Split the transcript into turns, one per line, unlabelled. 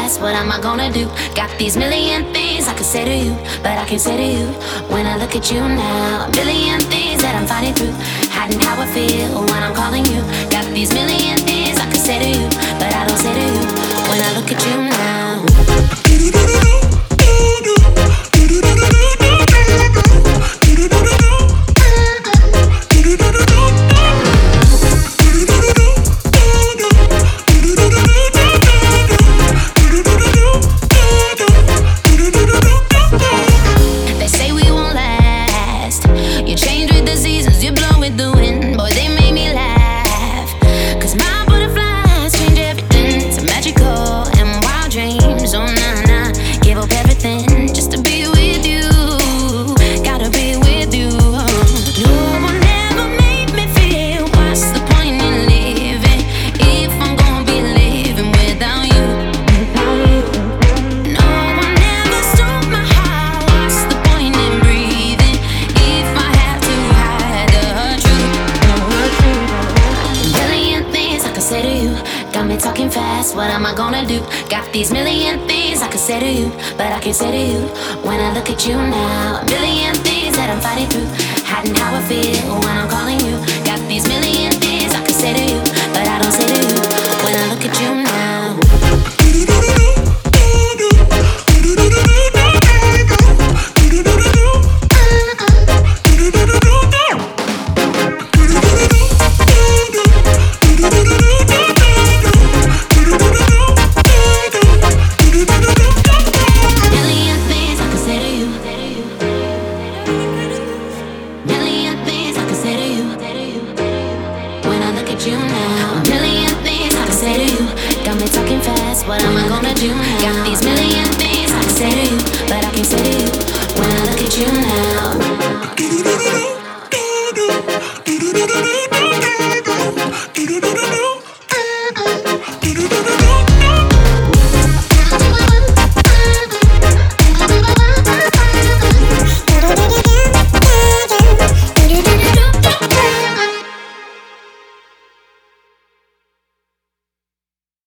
fast, what am I gonna do? Got these million things I could say to you, but I can't say to you when I look at you now. A million things that I'm fighting through, hiding how I feel when I'm calling you. Got these million things I could say to you, but I don't say to you when I look at you now. Talking fast, what am I gonna do? Got these million things I could say to you, but I can't say to you when I look at you now. A million things that I'm fighting through, hiding how I feel when I'm calling you. Got these million things I could say to you, but I don't say to you when I look at you now. You now. A million things I can say to you, got me talking fast, what am I gonna do now? Got these million things I can say to you, but I can't say to you when I look at you now.